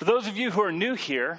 For those of you who are new here,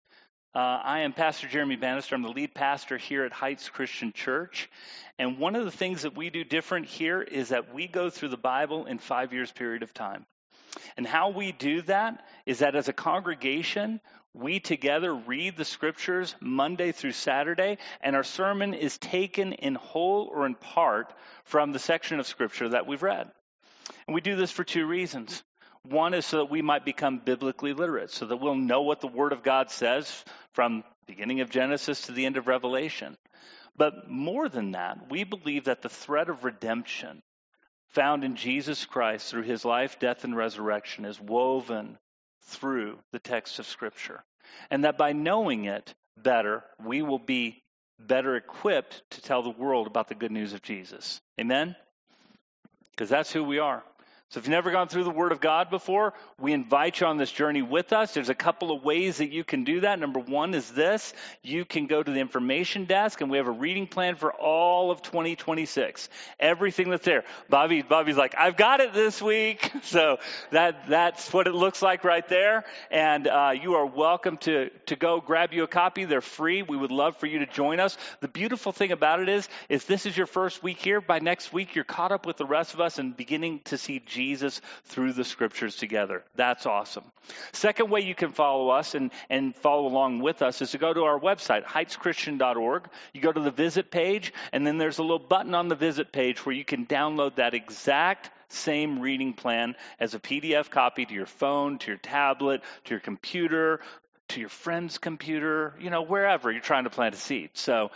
I am Pastor Jeremy Bannister. I'm the lead pastor here at Heights Christian Church. And one of the things that we do different here is that we go through the Bible in 5 years period of time. And how we do that is that as a congregation, we together read the scriptures Monday through Saturday, and our sermon is taken in whole or in part from the section of scripture that we've read. And we do this for two reasons. One is so that we might become biblically literate, so that we'll know what the Word of God says from the beginning of Genesis to the end of Revelation. But more than that, we believe that the thread of redemption found in Jesus Christ through his life, death, and resurrection is woven through the text of Scripture. And that by knowing it better, we will be better equipped to tell the world about the good news of Jesus. Amen? Because that's who we are. So if you've never gone through the Word of God before, we invite you on this journey with us. There's a couple of ways that you can do that. Number one is this. You can go to the information desk, and we have a reading plan for all of 2026. Everything that's there. Bobby's like, I've got it this week. So that's what it looks like right there. And you are welcome to go grab you a copy. They're free. We would love for you to join us. The beautiful thing about it is, if this is your first week here, by next week you're caught up with the rest of us and beginning to see Jesus through the scriptures together. That's awesome. Second way you can follow us and follow along with us is to go to our website, heightschristian.org. You go to the visit page, and then there's a little button on the visit page where you can download that exact same reading plan as a PDF copy to your phone, to your tablet, to your computer, to your friend's computer, wherever you're trying to plant a seed. So,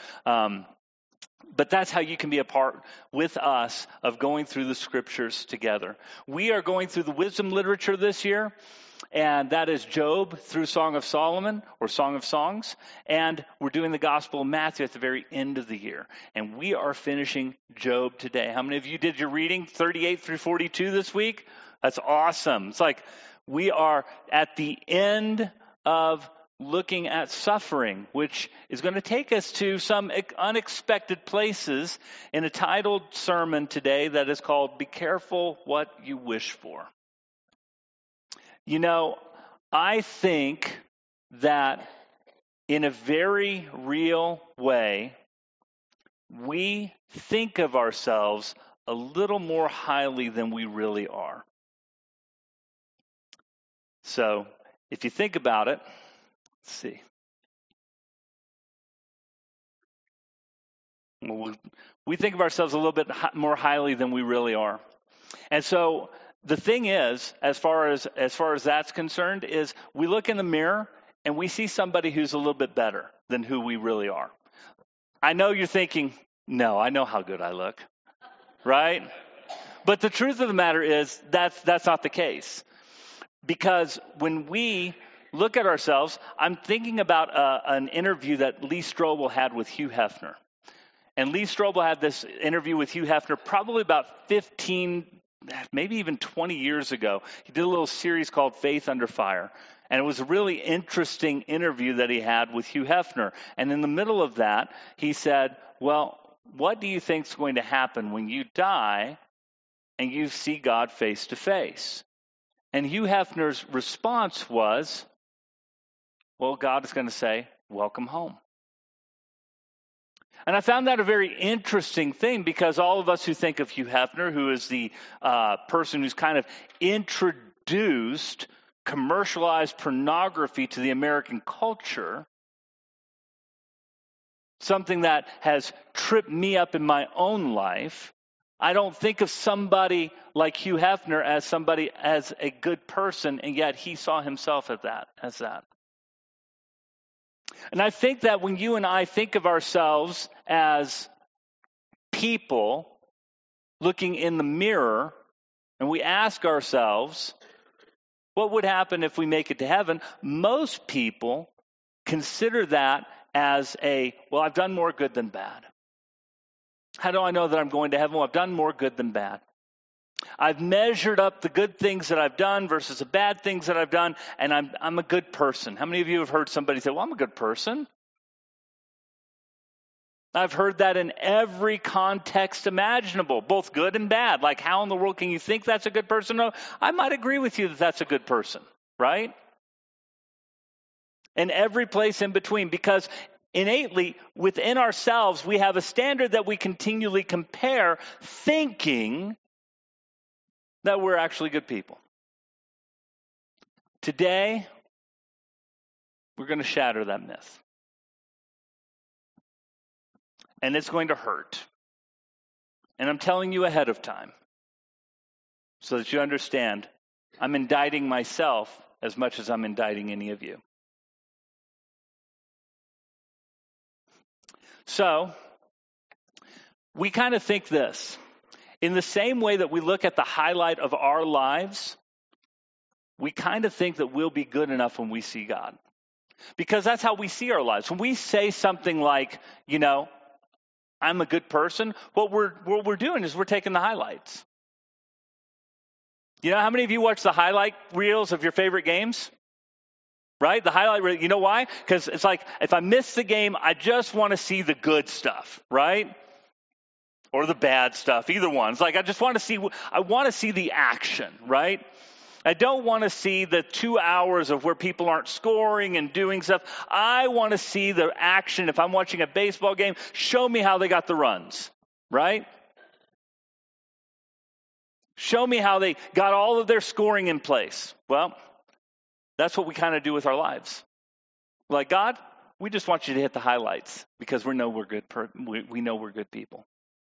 but that's how you can be a part with us of going through the scriptures together. We are going through the wisdom literature this year, and that is Job through Song of Solomon or Song of Songs. And we're doing the Gospel of Matthew at the very end of the year. And we are finishing Job today. How many of you did your reading 38 through 42 this week? That's awesome. It's like we are at the end of looking at suffering, which is going to take us to some unexpected places in a titled sermon today that is called Be Careful What You Wish For. I think that in a very real way, we think of ourselves a little more highly than we really are. So, if you think about it, let's see. We think of ourselves a little bit more highly than we really are. And so the thing is, as far as that's concerned, is we look in the mirror and we see somebody who's a little bit better than who we really are. I know you're thinking, no, I know how good I look, right? But the truth of the matter is that's not the case. Because when we look at ourselves, I'm thinking about an interview that Lee Strobel had with Hugh Hefner. And Lee Strobel had this interview with Hugh Hefner probably about 15, maybe even 20 years ago. He did a little series called Faith Under Fire. And it was a really interesting interview that he had with Hugh Hefner. And in the middle of that, he said, well, what do you think is going to happen when you die and you see God face to face? And Hugh Hefner's response was, well, God is going to say, welcome home. And I found that a very interesting thing because all of us who think of Hugh Hefner, who is the person who's kind of introduced commercialized pornography to the American culture, something that has tripped me up in my own life, I don't think of somebody like Hugh Hefner as a good person, and yet he saw himself as that. And I think that when you and I think of ourselves as people looking in the mirror, and we ask ourselves, what would happen if we make it to heaven? Most people consider that as well, I've done more good than bad. How do I know that I'm going to heaven? Well, I've done more good than bad. I've measured up the good things that I've done versus the bad things that I've done, and I'm a good person. How many of you have heard somebody say, well, I'm a good person? I've heard that in every context imaginable, both good and bad. Like, how in the world can you think that's a good person? No, I might agree with you that that's a good person, right? and every place in between, because innately within ourselves we have a standard that we continually compare, thinking that we're actually good people. Today, we're going to shatter that myth. And it's going to hurt. And I'm telling you ahead of time so that you understand I'm indicting myself as much as I'm indicting any of you. So, we kind of think this. In the same way that we look at the highlight of our lives, we kind of think that we'll be good enough when we see God. Because that's how we see our lives. When we say something like, I'm a good person, what we're doing is we're taking the highlights. How many of you watch the highlight reels of your favorite games? Right? The highlight reel, you know why? Because it's like, if I miss the game, I just want to see the good stuff, right? Or the bad stuff, either one. It's like, I want to see the action, right? I don't want to see the 2 hours of where people aren't scoring and doing stuff. I want to see the action. If I'm watching a baseball game, show me how they got the runs, right? Show me how they got all of their scoring in place. Well, that's what we kind of do with our lives. We're like, God, we just want you to hit the highlights because we know we're good. We know we're good people.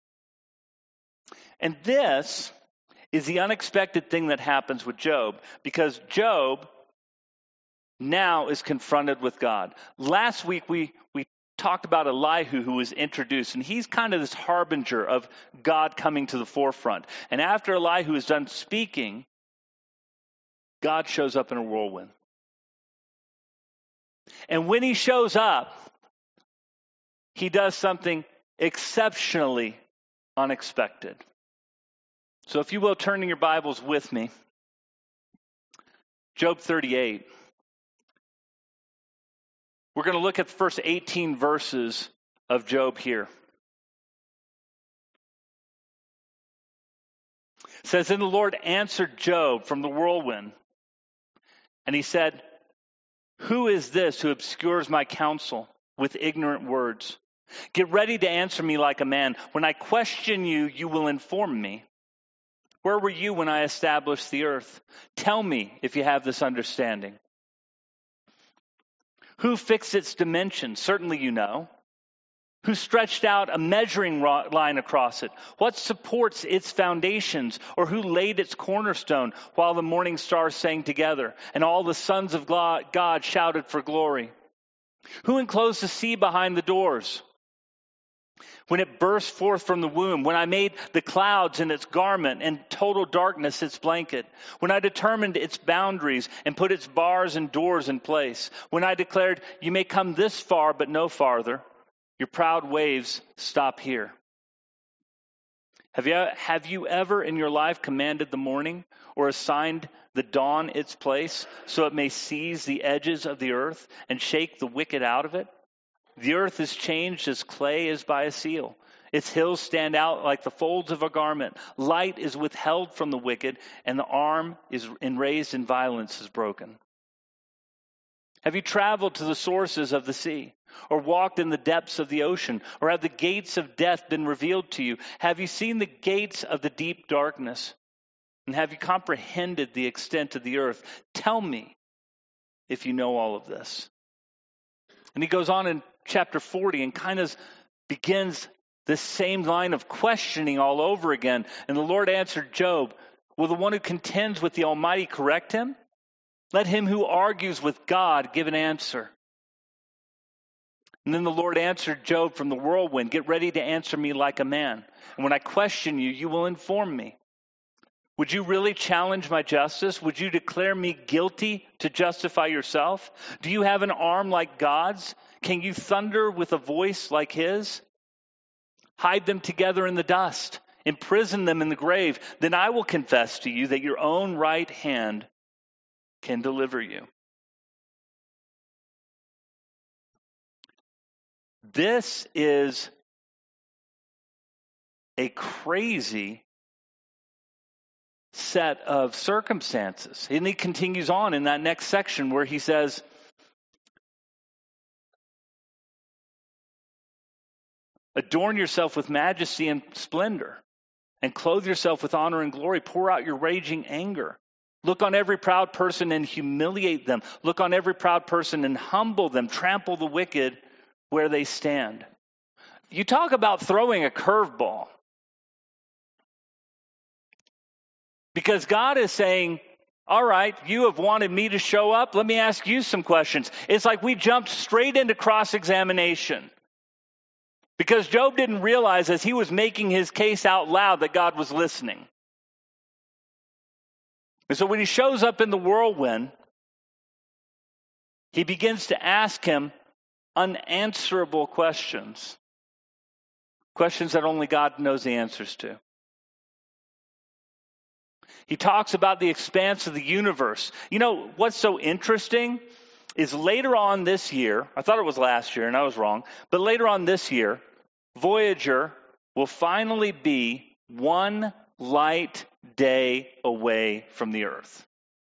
And this is the unexpected thing that happens with Job, because Job now is confronted with God. Last week we talked about Elihu, who was introduced, and he's kind of this harbinger of God coming to the forefront. And after Elihu is done speaking, God shows up in a whirlwind. And when he shows up, he does something exceptionally unexpected. So if you will, turn in your Bibles with me. Job 38. We're going to look at the first 18 verses of Job here. It says, "Then the Lord answered Job from the whirlwind, and he said, 'Who is this who obscures my counsel with ignorant words? Get ready to answer me like a man. When I question you, you will inform me. Where were you when I established the earth? Tell me if you have this understanding. Who fixed its dimensions? Certainly you know. Who stretched out a measuring line across it? What supports its foundations? Or who laid its cornerstone while the morning stars sang together and all the sons of God shouted for glory? Who enclosed the sea behind the doors? When it burst forth from the womb, when I made the clouds in its garment and total darkness its blanket, when I determined its boundaries and put its bars and doors in place, when I declared, you may come this far but no farther, your proud waves stop here. Have you ever in your life commanded the morning or assigned the dawn its place so it may seize the edges of the earth and shake the wicked out of it? The earth is changed as clay is by a seal. Its hills stand out like the folds of a garment. Light is withheld from the wicked, and the arm is raised in violence is broken. Have you traveled to the sources of the sea, or walked in the depths of the ocean, or have the gates of death been revealed to you? Have you seen the gates of the deep darkness? And have you comprehended the extent of the earth? Tell me if you know all of this. And he goes on in chapter 40 and kind of begins this same line of questioning all over again. And the Lord answered Job, will the one who contends with the Almighty correct him? Let him who argues with God give an answer. And then the Lord answered Job from the whirlwind, get ready to answer me like a man. And when I question you, you will inform me. Would you really challenge my justice? Would you declare me guilty to justify yourself? Do you have an arm like God's? Can you thunder with a voice like his? Hide them together in the dust. Imprison them in the grave. Then I will confess to you that your own right hand can deliver you. This is a crazy set of circumstances. And he continues on in that next section where he says, Adorn yourself with majesty and splendor, and clothe yourself with honor and glory. Pour out your raging anger. Look on every proud person and humiliate them. Look on every proud person and humble them. Trample the wicked where they stand. You talk about throwing a curveball. Because God is saying, all right, you have wanted me to show up. Let me ask you some questions. It's like we jumped straight into cross-examination. Because Job didn't realize as he was making his case out loud that God was listening. And so when he shows up in the whirlwind, he begins to ask him unanswerable questions. Questions that only God knows the answers to. He talks about the expanse of the universe. You know, what's so interesting is later on this year, I thought it was last year and I was wrong, but later on this year, Voyager will finally be 1 light day away from the Earth.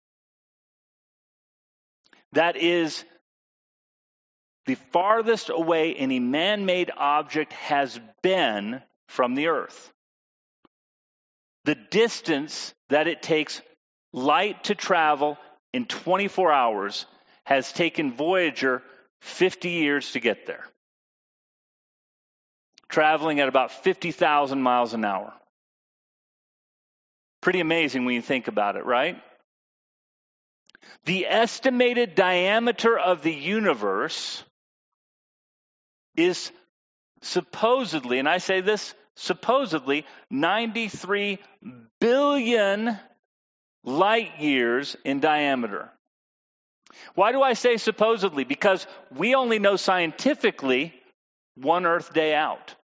That is the farthest away any man-made object has been from the Earth. The distance that it takes light to travel in 24 hours has taken Voyager 50 years to get there. Traveling at about 50,000 miles an hour. Pretty amazing when you think about it, right? The estimated diameter of the universe is supposedly, and I say this, supposedly 93 billion light years in diameter. Why do I say supposedly? Because we only know scientifically 1 Earth day out.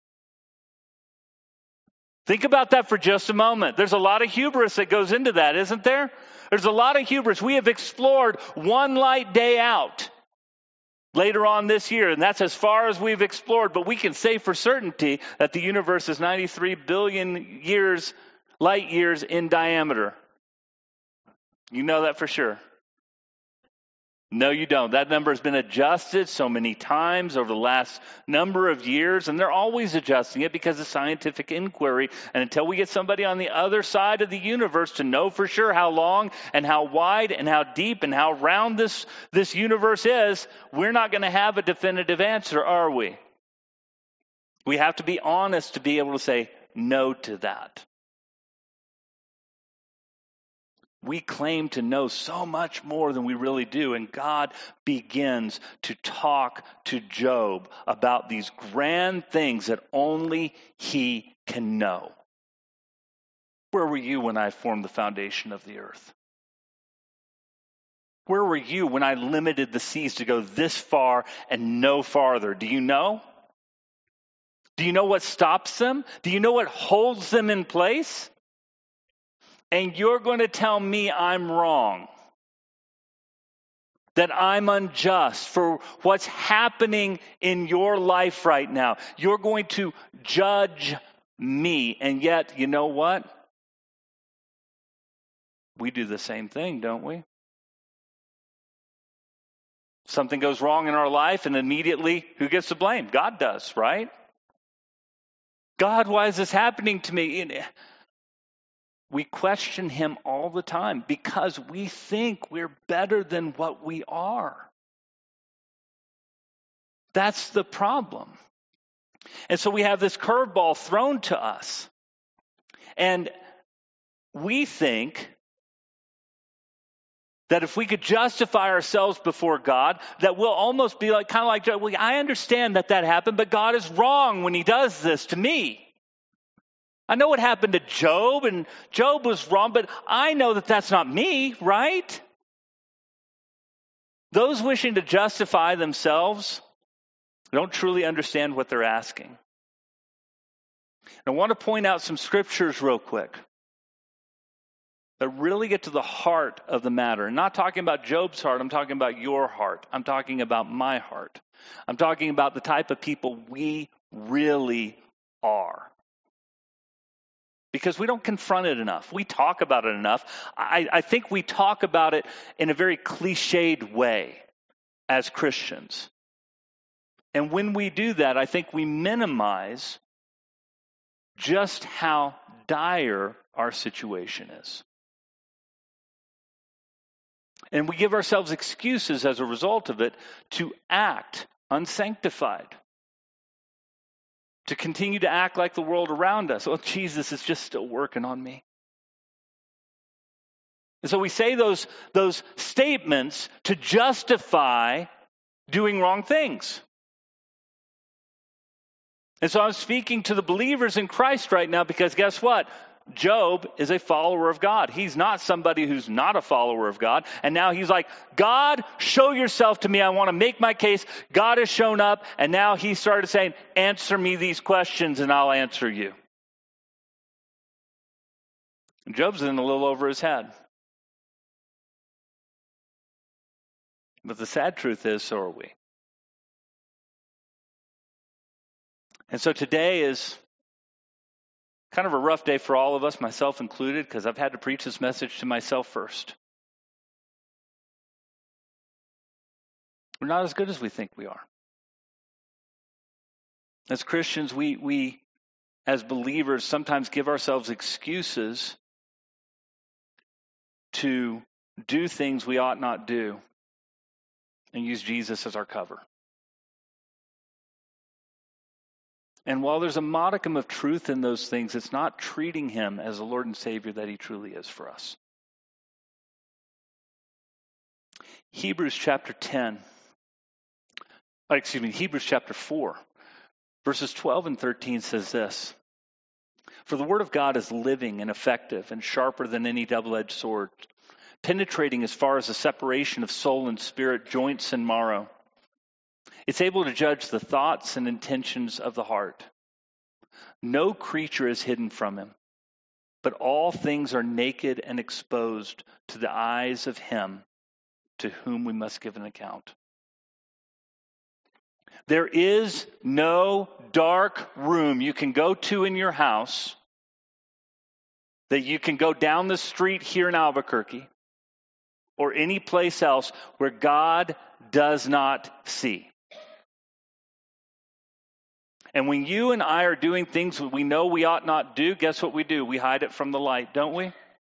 Think about that for just a moment. There's a lot of hubris that goes into that, isn't there? There's a lot of hubris. We have explored 1 light day out later on this year, and that's as far as we've explored. But we can say for certainty that the universe is 93 billion light years in diameter. You know that for sure. No, you don't. That number has been adjusted so many times over the last number of years, and they're always adjusting it because of scientific inquiry. And until we get somebody on the other side of the universe to know for sure how long and how wide and how deep and how round this universe is, we're not going to have a definitive answer, are we? We have to be honest to be able to say no to that. We claim to know so much more than we really do, and God begins to talk to Job about these grand things that only he can know. Where were you when I formed the foundation of the earth? Where were you when I limited the seas to go this far and no farther? Do you know? Do you know what stops them? Do you know what holds them in place? And you're going to tell me I'm wrong, that I'm unjust for what's happening in your life right now. You're going to judge me. And yet, you know what? We do the same thing, don't we? Something goes wrong in our life, and immediately, who gets the blame? God does, right? God, why is this happening to me? We question him all the time because we think we're better than what we are. That's the problem. And so we have this curveball thrown to us. And we think that if we could justify ourselves before God, that we'll almost be like, kind of like, well, I understand that happened, but God is wrong when he does this to me. I know what happened to Job, and Job was wrong, but I know that that's not me, right? Those wishing to justify themselves don't truly understand what they're asking. I want to point out some scriptures real quick that really get to the heart of the matter. I'm not talking about Job's heart, I'm talking about your heart. I'm talking about my heart. I'm talking about the type of people we really are. Because we don't confront it enough. We talk about it enough. I think we talk about it in a very cliched way as Christians. And when we do that, I think we minimize just how dire our situation is. And we give ourselves excuses as a result of it to act unsanctified, to continue to act like the world around us. Oh, Jesus is just still working on me. And so we say those statements to justify doing wrong things. And so I'm speaking to the believers in Christ right now because guess what? Job is a follower of God. He's not somebody who's not a follower of God. And now he's like, God, show yourself to me. I want to make my case. God has shown up. And now he started saying, answer me these questions and I'll answer you. And Job's in a little over his head. But the sad truth is, so are we. And so today is kind of a rough day for all of us, myself included, because I've had to preach this message to myself first. We're not as good as we think we are. As Christians, we as believers sometimes give ourselves excuses to do things we ought not do and use Jesus as our cover. And while there's a modicum of truth in those things, it's not treating him as the Lord and Savior that he truly is for us. Hebrews chapter 4, verses 12 and 13 says this. For the word of God is living and effective and sharper than any double-edged sword, penetrating as far as the separation of soul and spirit, joints and marrow. It's able to judge the thoughts and intentions of the heart. No creature is hidden from him, but all things are naked and exposed to the eyes of him to whom we must give an account. There is no dark room you can go to in your house that you can go down the street here in Albuquerque or any place else where God does not see. And when you and I are doing things that we know we ought not do, guess what we do? We hide it from the light, don't we?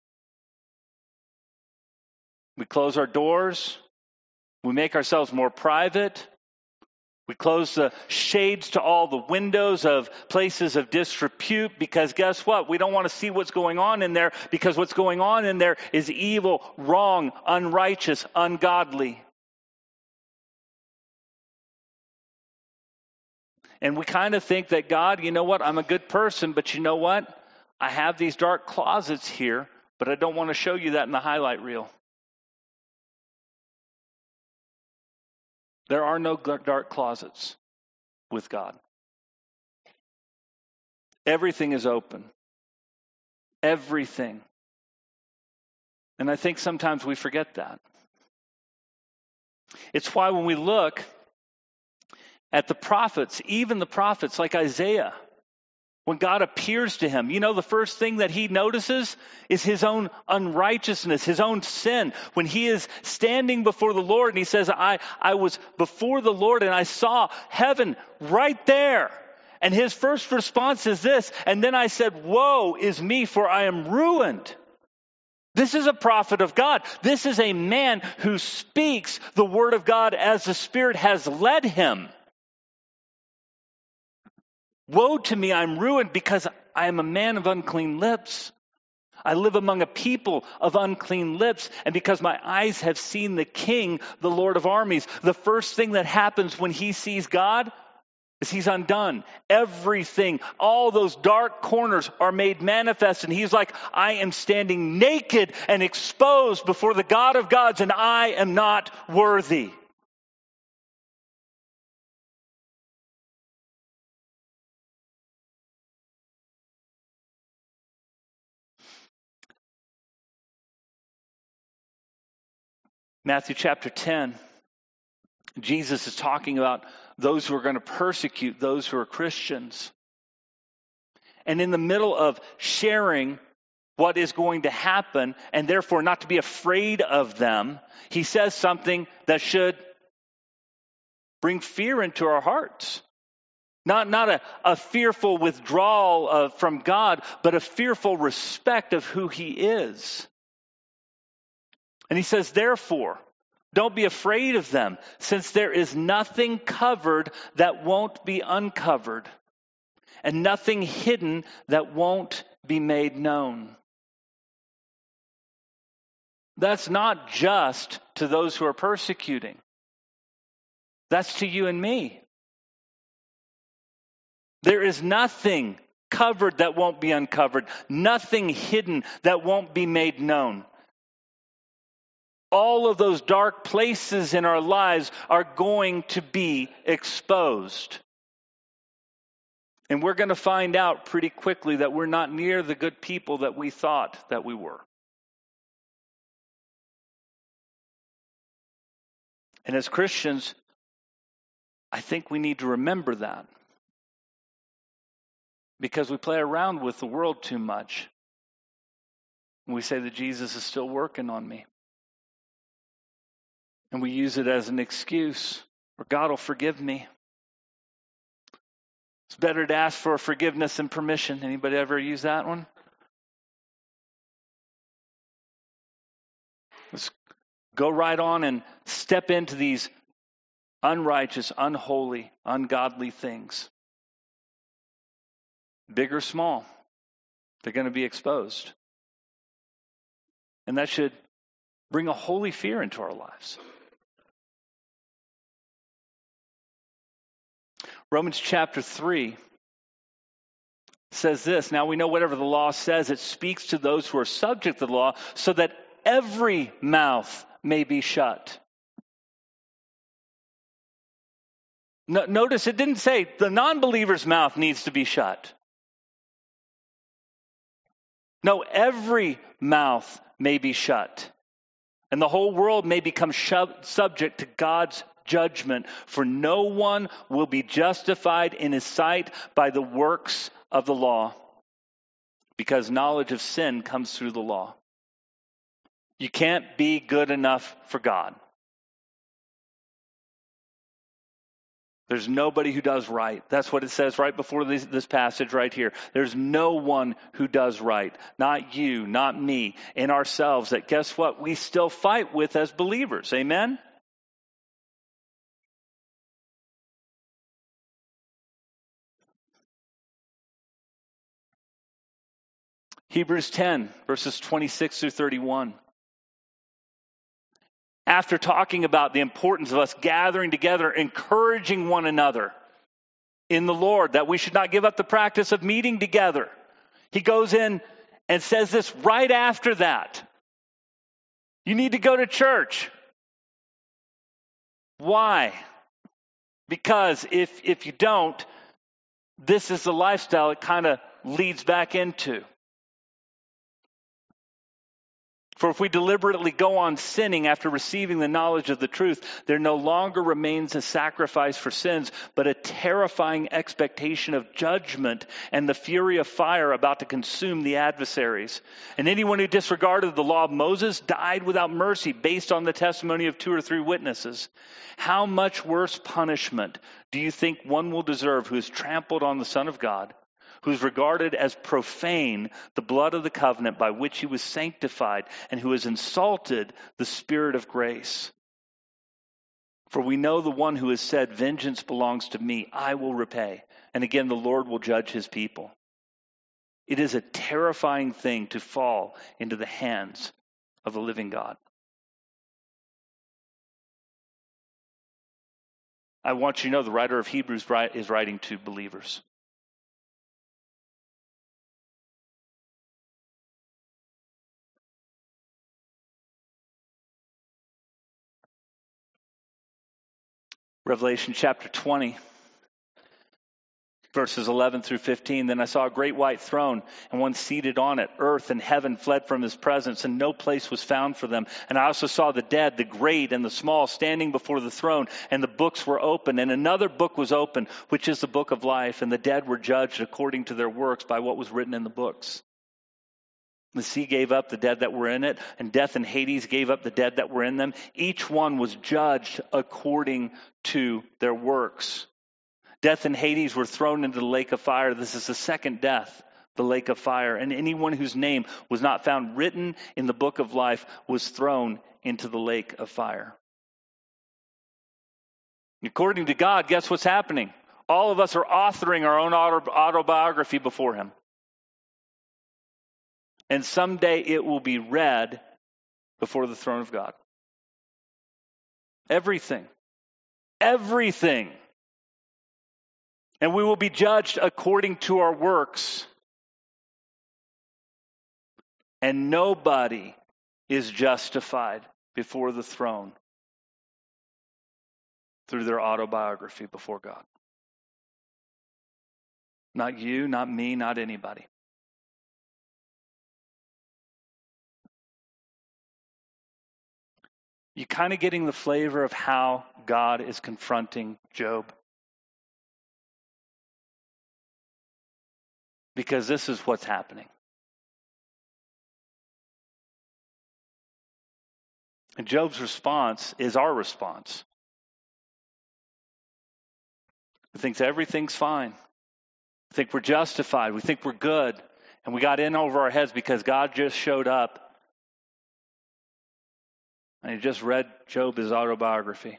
We close our doors. We make ourselves more private. We close the shades to all the windows of places of disrepute because guess what? We don't want to see what's going on in there because what's going on in there is evil, wrong, unrighteous, ungodly. And we kind of think that God, you know what, I'm a good person, but you know what? I have these dark closets here, but I don't want to show you that in the highlight reel. There are no dark closets with God. Everything is open. Everything. And I think sometimes we forget that. It's why when we look at the prophets, even the prophets like Isaiah, when God appears to him, you know, the first thing that he notices is his own unrighteousness, his own sin. When he is standing before the Lord and he says, I was before the Lord and I saw heaven right there. And his first response is this, and then I said, woe is me, for I am ruined. This is a prophet of God. This is a man who speaks the word of God as the Spirit has led him. Woe to me, I'm ruined because I am a man of unclean lips. I live among a people of unclean lips, and because my eyes have seen the King, the Lord of armies. The first thing that happens when he sees God is he's undone. Everything, all those dark corners are made manifest, and he's like, I am standing naked and exposed before the God of gods, and I am not worthy. Matthew chapter 10, Jesus is talking about those who are going to persecute those who are Christians. And in the middle of sharing what is going to happen, and therefore not to be afraid of them, he says something that should bring fear into our hearts. Not a fearful withdrawal from God, but a fearful respect of who he is. And he says, therefore, don't be afraid of them, since there is nothing covered that won't be uncovered, and nothing hidden that won't be made known. That's not just to those who are persecuting. That's to you and me. There is nothing covered that won't be uncovered, nothing hidden that won't be made known. All of those dark places in our lives are going to be exposed. And we're going to find out pretty quickly that we're not near the good people that we thought that we were. And as Christians, I think we need to remember that. Because we play around with the world too much. We say that Jesus is still working on me. And we use it as an excuse, or God will forgive me. It's better to ask for forgiveness than permission. Anybody ever use that one? Let's go right on and step into these unrighteous, unholy, ungodly things. Big or small, they're going to be exposed. And that should bring a holy fear into our lives. Romans chapter 3 says this, now we know whatever the law says, it speaks to those who are subject to the law, so that every mouth may be shut. Notice it didn't say the non-believer's mouth needs to be shut. No, every mouth may be shut. And the whole world may become subject to God's judgment. For no one will be justified in his sight by the works of the law, because knowledge of sin comes through the law. You can't be good enough for God. There's nobody who does right. That's what it says right before this passage right here. There's no one who does right. Not you, not me, in ourselves. That guess what? We still fight with as believers. Amen? Hebrews 10, verses 26 through 31. After talking about the importance of us gathering together, encouraging one another in the Lord, that we should not give up the practice of meeting together, he goes in and says this right after that. You need to go to church. Why? Because if you don't, this is the lifestyle it kind of leads back into. For if we deliberately go on sinning after receiving the knowledge of the truth, there no longer remains a sacrifice for sins, but a terrifying expectation of judgment and the fury of fire about to consume the adversaries. And anyone who disregarded the law of Moses died without mercy based on the testimony of 2 or 3 witnesses. How much worse punishment do you think one will deserve who has trampled on the Son of God, who is regarded as profane the blood of the covenant by which he was sanctified, and who has insulted the Spirit of grace? For we know the one who has said, vengeance belongs to me, I will repay. And again, the Lord will judge his people. It is a terrifying thing to fall into the hands of the living God. I want you to know the writer of Hebrews is writing to believers. Revelation chapter 20, verses 11 through 15. Then I saw a great white throne and one seated on it. Earth and heaven fled from his presence, and no place was found for them. And I also saw the dead, the great and the small, standing before the throne, and the books were open. And another book was open, which is the book of life. And the dead were judged according to their works by what was written in the books. The sea gave up the dead that were in it, and death and Hades gave up the dead that were in them. Each one was judged according to their works. Death and Hades were thrown into the lake of fire. This is the second death, the lake of fire. And anyone whose name was not found written in the book of life was thrown into the lake of fire. According to God, guess what's happening? All of us are authoring our own autobiography before Him. And someday it will be read before the throne of God. Everything. Everything. And we will be judged according to our works. And nobody is justified before the throne through their autobiography before God. Not you, not me, not anybody. You kind of getting the flavor of how God is confronting Job? Because this is what's happening. And Job's response is our response. He thinks everything's fine. We think we're justified. We think we're good. And we got in over our heads because God just showed up. And he just read Job's autobiography.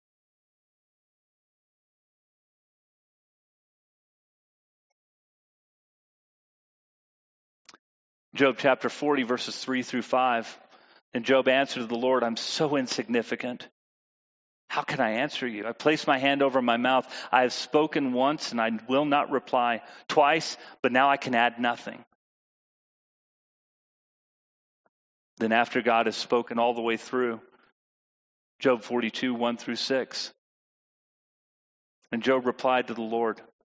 Job chapter 40, verses 3 through 5. And Job answered to the Lord, I'm so insignificant. How can I answer you? I placed my hand over my mouth. I have spoken once and I will not reply. Twice, but now I can add nothing. Then after God has spoken all the way through, Job 42, 1 through 6. And Job replied to the Lord,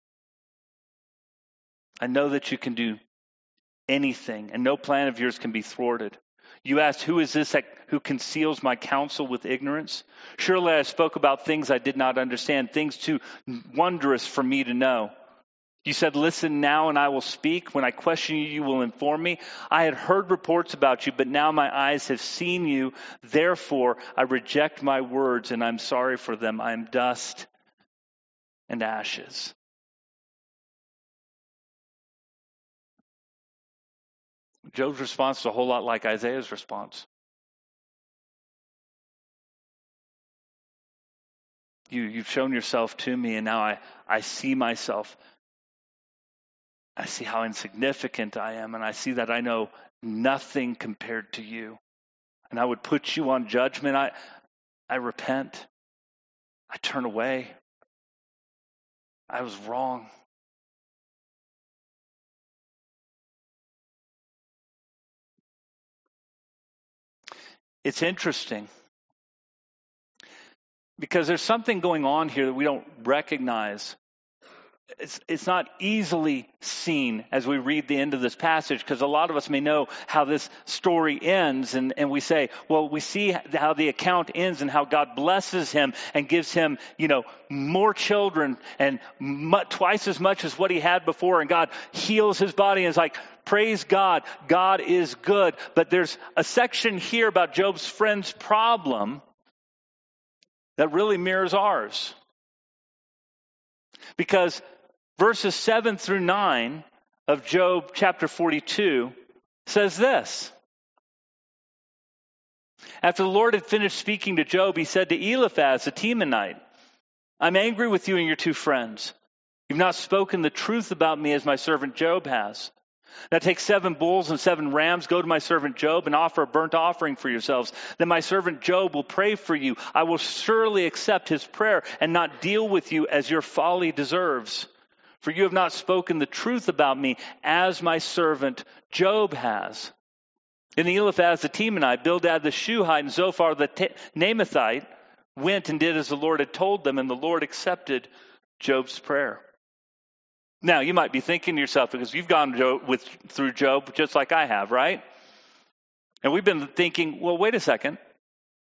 I know that you can do anything, and no plan of yours can be thwarted. You asked, who is this who conceals my counsel with ignorance? Surely I spoke about things I did not understand, things too wondrous for me to know. You said, listen now and I will speak. When I question you, you will inform me. I had heard reports about you, but now my eyes have seen you. Therefore, I reject my words and I'm sorry for them. I am dust and ashes. Job's response is a whole lot like Isaiah's response. You've shown yourself to me, and now I see myself. I see how insignificant I am, and I see that I know nothing compared to you. And I would put you on judgment. I repent. I turn away. I was wrong. It's interesting because there's something going on here that we don't recognize. It's not easily seen as we read the end of this passage, because a lot of us may know how this story ends, and we say, well, we see how the account ends and how God blesses him and gives him, more children and twice as much as what he had before, and God heals his body and is like, praise God, God is good. But there's a section here about Job's friend's problem that really mirrors ours. Because verses 7 through 9 of Job chapter 42 says this. After the Lord had finished speaking to Job, he said to Eliphaz the Temanite, I'm angry with you and your two friends. You've not spoken the truth about me as my servant Job has. Now take 7 bulls and 7 rams, go to my servant Job and offer a burnt offering for yourselves. Then my servant Job will pray for you. I will surely accept his prayer and not deal with you as your folly deserves. For you have not spoken the truth about me as my servant Job has. And Eliphaz the Temanite, Bildad the Shuhite, and Zophar the Naamathite went and did as the Lord had told them, and the Lord accepted Job's prayer. Now, you might be thinking to yourself, because you've gone through Job just like I have, right? And we've been thinking, well, wait a second.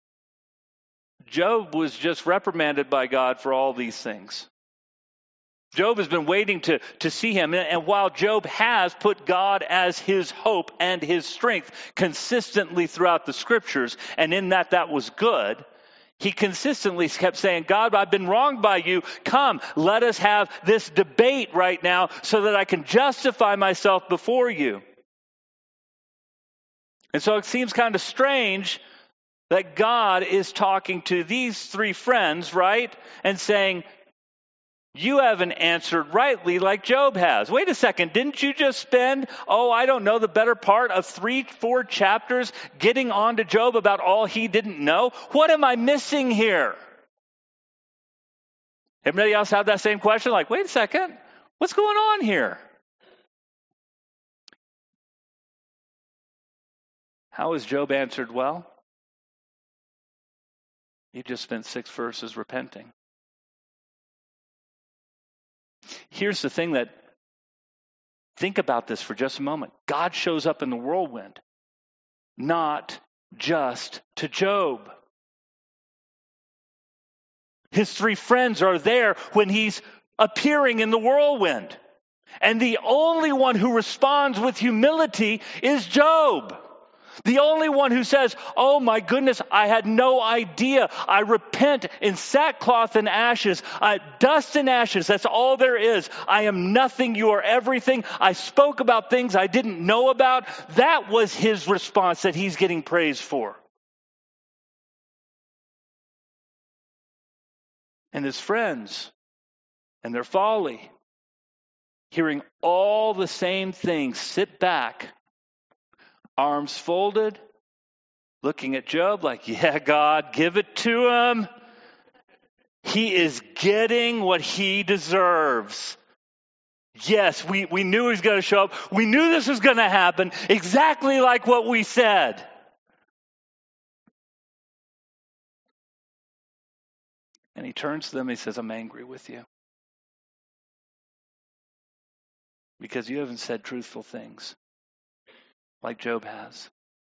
Job was just reprimanded by God for all these things. Job has been waiting to see him. And while Job has put God as his hope and his strength consistently throughout the scriptures, and in that was good, he consistently kept saying, God, I've been wronged by you. Come, let us have this debate right now so that I can justify myself before you. And so it seems kind of strange that God is talking to these three friends, right? And saying, you haven't answered rightly like Job has. Wait a second, didn't you just spend, the better part of 3-4 chapters getting on to Job about all he didn't know? What am I missing here? Everybody else have that same question? Like, wait a second, what's going on here? How has Job answered well? He just spent 6 verses repenting. Here's the thing think about this for just a moment. God shows up in the whirlwind, not just to Job. His 3 friends are there when he's appearing in the whirlwind. And the only one who responds with humility is Job. The only one who says, oh my goodness, I had no idea. I repent in sackcloth and ashes, dust and ashes. That's all there is. I am nothing. You are everything. I spoke about things I didn't know about. That was his response that he's getting praise for. And his friends and their folly, hearing all the same things, sit back, arms folded, looking at Job like, yeah, God, give it to him. He is getting what he deserves. Yes, we knew he was going to show up. We knew this was going to happen exactly like what we said. And he turns to them and he says, I'm angry with you. Because you haven't said truthful things like Job has.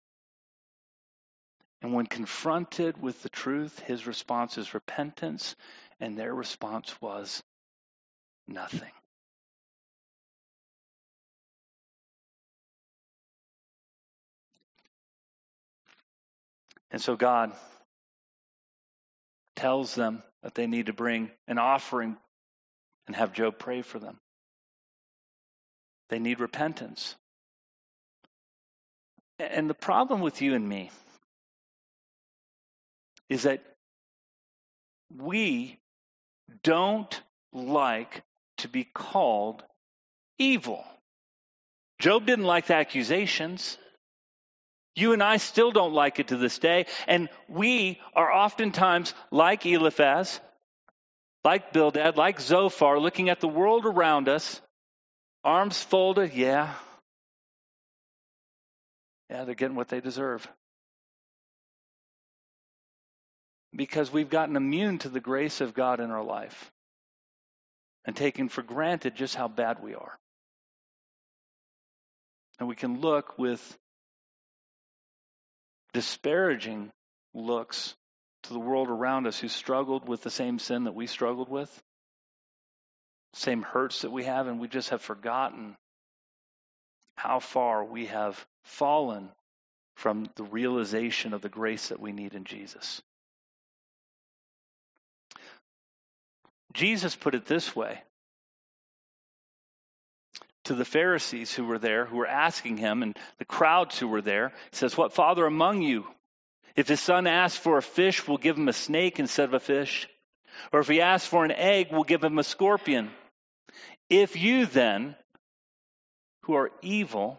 And when confronted with the truth, his response is repentance, and their response was nothing. And so God tells them that they need to bring an offering and have Job pray for them. They need repentance. And the problem with you and me is that we don't like to be called evil. Job didn't like the accusations. You and I still don't like it to this day. And we are oftentimes like Eliphaz, like Bildad, like Zophar, looking at the world around us, arms folded, yeah, they're getting what they deserve. Because we've gotten immune to the grace of God in our life and taken for granted just how bad we are. And we can look with disparaging looks to the world around us who struggled with the same sin that we struggled with, same hurts that we have, and we just have forgotten how far we have fallen from the realization of the grace that we need in Jesus. Jesus put it this way to the Pharisees who were there, who were asking him, and the crowds who were there. He says, what father among you, if his son asks for a fish, will give him a snake instead of a fish? Or if he asks for an egg, will give him a scorpion? If you then, who are evil,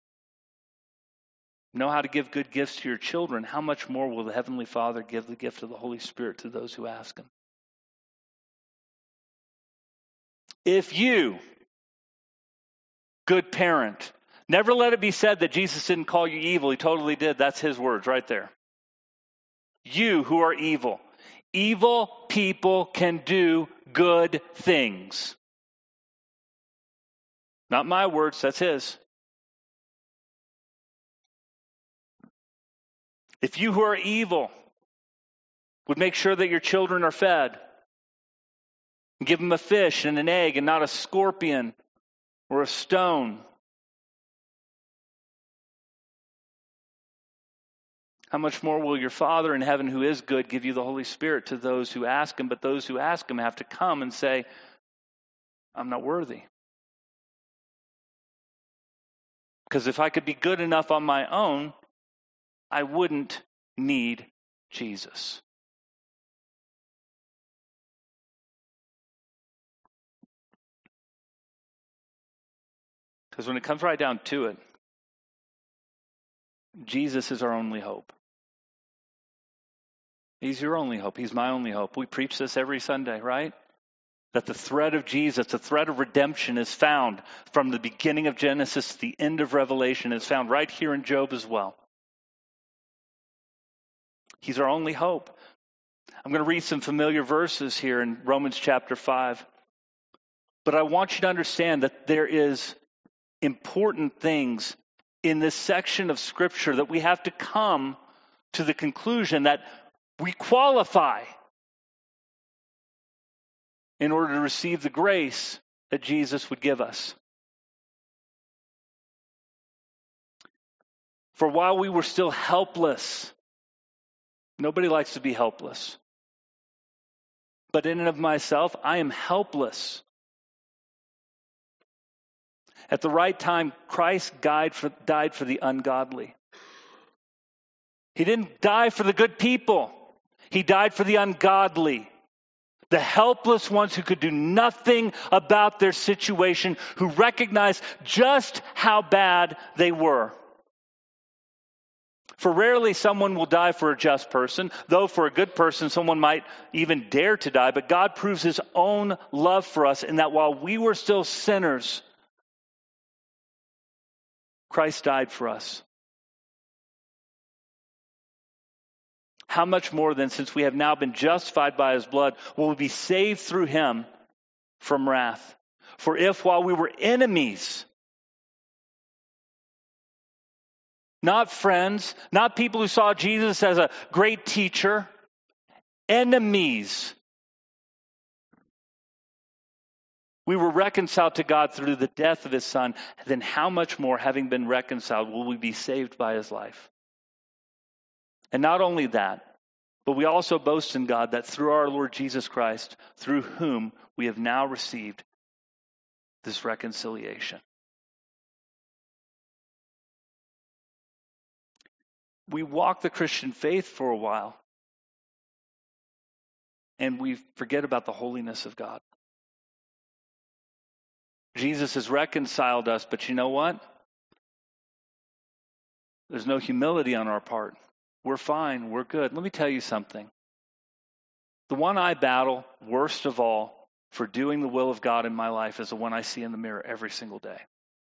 know how to give good gifts to your children, how much more will the Heavenly Father give the gift of the Holy Spirit to those who ask him? If you, good parent, never let it be said that Jesus didn't call you evil. He totally did. That's his words right there. You who are evil. Evil people can do good things. Not my words, that's his. If you who are evil would make sure that your children are fed, Give him a fish and an egg and not a scorpion or a stone. How much more will your Father in heaven, who is good, give you the Holy Spirit to those who ask him? But those who ask him have to come and say, I'm not worthy. Because if I could be good enough on my own, I wouldn't need Jesus. Because when it comes right down to it, Jesus is our only hope. He's your only hope. He's my only hope. We preach this every Sunday, right? That the thread of Jesus, the thread of redemption is found from the beginning of Genesis to the end of Revelation. Is found right here in Job as well. He's our only hope. I'm going to read some familiar verses here in Romans chapter 5. But I want you to understand that there is important things in this section of Scripture that we have to come to the conclusion that we qualify in order to receive the grace that Jesus would give us. For while we were still helpless, nobody likes to be helpless. But in and of myself, I am helpless. At the right time, Christ died for the ungodly. He didn't die for the good people. He died for the ungodly. The helpless ones who could do nothing about their situation, who recognized just how bad they were. For rarely someone will die for a just person, though for a good person someone might even dare to die. But God proves his own love for us in that while we were still sinners, Christ died for us. How much more then, since we have now been justified by his blood, will we be saved through him from wrath? For if while we were enemies, not friends, not people who saw Jesus as a great teacher, enemies, we were reconciled to God through the death of his Son, then how much more, having been reconciled, will we be saved by his life? And not only that, but we also boast in God that through our Lord Jesus Christ, through whom we have now received this reconciliation. We walk the Christian faith for a while, and we forget about the holiness of God. Jesus has reconciled us, but you know what? There's no humility on our part. We're fine. We're good. Let me tell you something. The one I battle worst of all for doing the will of God in my life is the one I see in the mirror every single day.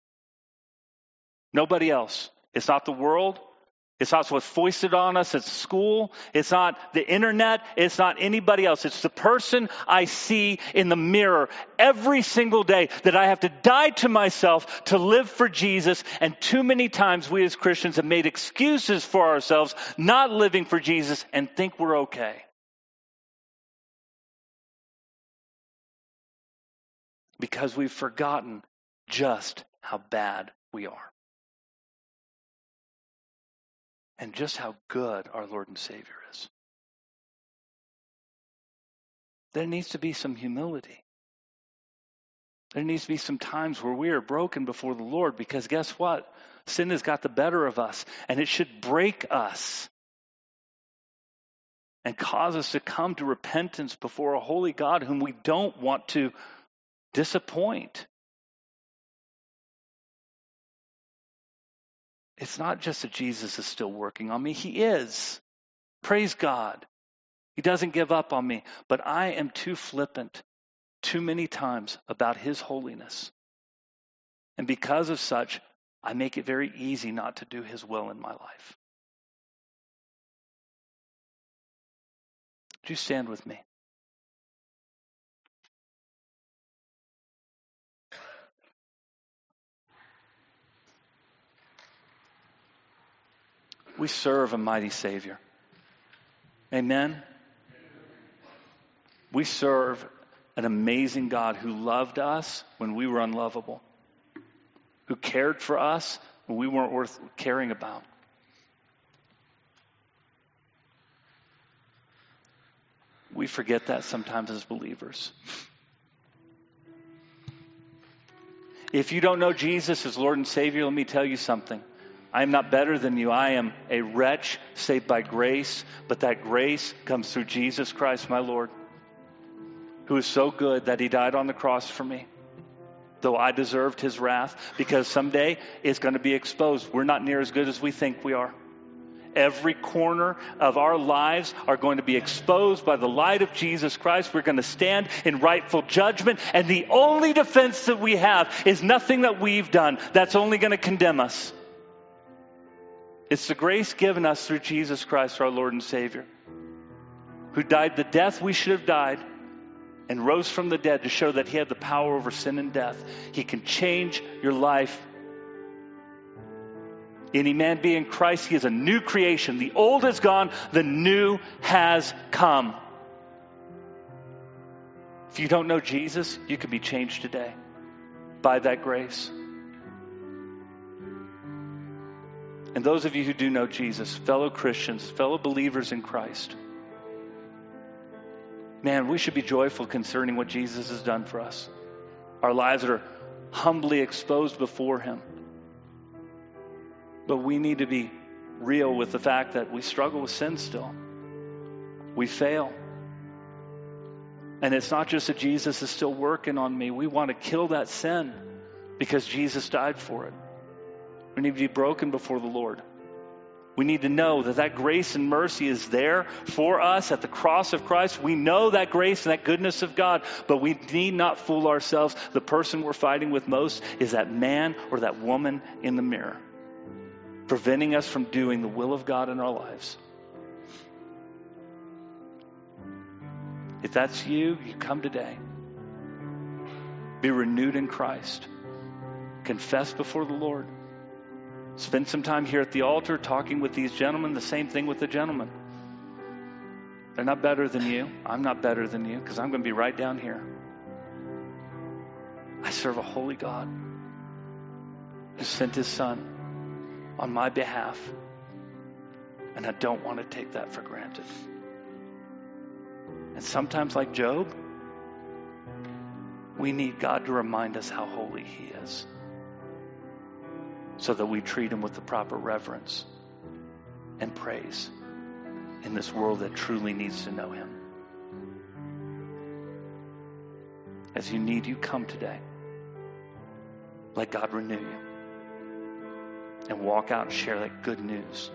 Nobody else. It's not the world. It's not what's foisted on us at school. It's not the internet. It's not anybody else. It's the person I see in the mirror every single day that I have to die to myself to live for Jesus. And too many times we as Christians have made excuses for ourselves not living for Jesus and think we're okay. Because we've forgotten just how bad we are. And just how good our Lord and Savior is. There needs to be some humility. There needs to be some times where we are broken before the Lord, because guess what? Sin has got the better of us, and it should break us and cause us to come to repentance before a holy God whom we don't want to disappoint. It's not just that Jesus is still working on me. He is. Praise God. He doesn't give up on me. But I am too flippant too many times about his holiness. And because of such, I make it very easy not to do his will in my life. Would you stand with me? We serve a mighty Savior. Amen? We serve an amazing God who loved us when we were unlovable, who cared for us when we weren't worth caring about. We forget that sometimes as believers. If you don't know Jesus as Lord and Savior, let me tell you something. I am not better than you. I am a wretch saved by grace, but that grace comes through Jesus Christ, my Lord, who is so good that he died on the cross for me, though I deserved his wrath, because someday it's going to be exposed. We're not near as good as we think we are. Every corner of our lives are going to be exposed by the light of Jesus Christ. We're going to stand in rightful judgment, and the only defense that we have is nothing that we've done that's only going to condemn us. It's the grace given us through Jesus Christ, our Lord and Savior, who died the death we should have died and rose from the dead to show that he had the power over sin and death. He can change your life. Any man be in Christ, he is a new creation. The old is gone, the new has come. If you don't know Jesus, you can be changed today by that grace. And those of you who do know Jesus, fellow Christians, fellow believers in Christ, man, we should be joyful concerning what Jesus has done for us. Our lives are humbly exposed before him. But we need to be real with the fact that we struggle with sin still. We fail. And it's not just that Jesus is still working on me. We want to kill that sin because Jesus died for it. We need to be broken before the Lord. We need to know that that grace and mercy is there for us at the cross of Christ. We know that grace and that goodness of God, but we need not fool ourselves. The person we're fighting with most is that man or that woman in the mirror, preventing us from doing the will of God in our lives. If that's you, you come today. Be renewed in Christ. Confess before the Lord. Spend some time here at the altar talking with these gentlemen. The same thing with the gentlemen. They're not better than you. I'm not better than you because I'm going to be right down here. I serve a holy God who sent his son on my behalf. And I don't want to take that for granted. And sometimes, like Job, we need God to remind us how holy he is, so that we treat him with the proper reverence and praise in this world that truly needs to know him. As you need, you come today. Let God renew you. And walk out and share that good news.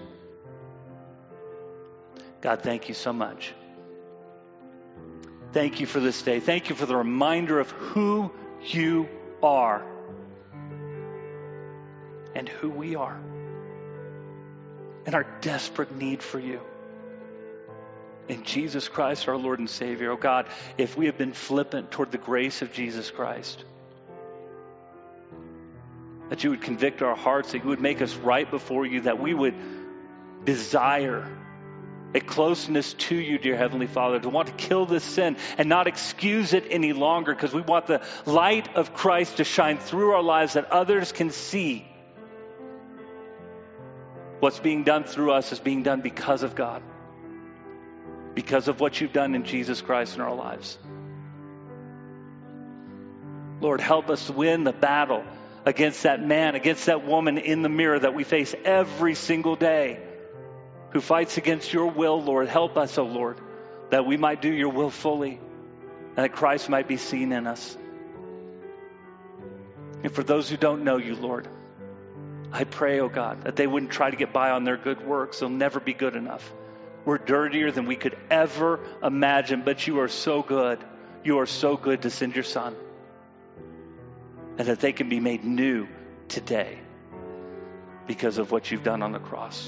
God, thank you so much. Thank you for this day. Thank you for the reminder of who you are and who we are and our desperate need for you. In Jesus Christ, our Lord and Savior. Oh God, if we have been flippant toward the grace of Jesus Christ, that you would convict our hearts, that you would make us right before you, that we would desire a closeness to you, dear Heavenly Father, to want to kill this sin and not excuse it any longer, because we want the light of Christ to shine through our lives that others can see what's being done through us is being done because of God, because of what you've done in Jesus Christ in our lives. Lord, help us win the battle against that man, against that woman in the mirror that we face every single day, who fights against your will, Lord. Help us, oh Lord, that we might do your will fully, and that Christ might be seen in us. And for those who don't know you, Lord, I pray, oh God, that they wouldn't try to get by on their good works. They'll never be good enough. We're dirtier than we could ever imagine, but you are so good. You are so good to send your Son, and that they can be made new today because of what you've done on the cross.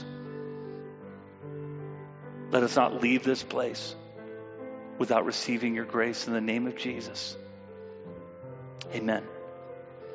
Let us not leave this place without receiving your grace in the name of Jesus. Amen.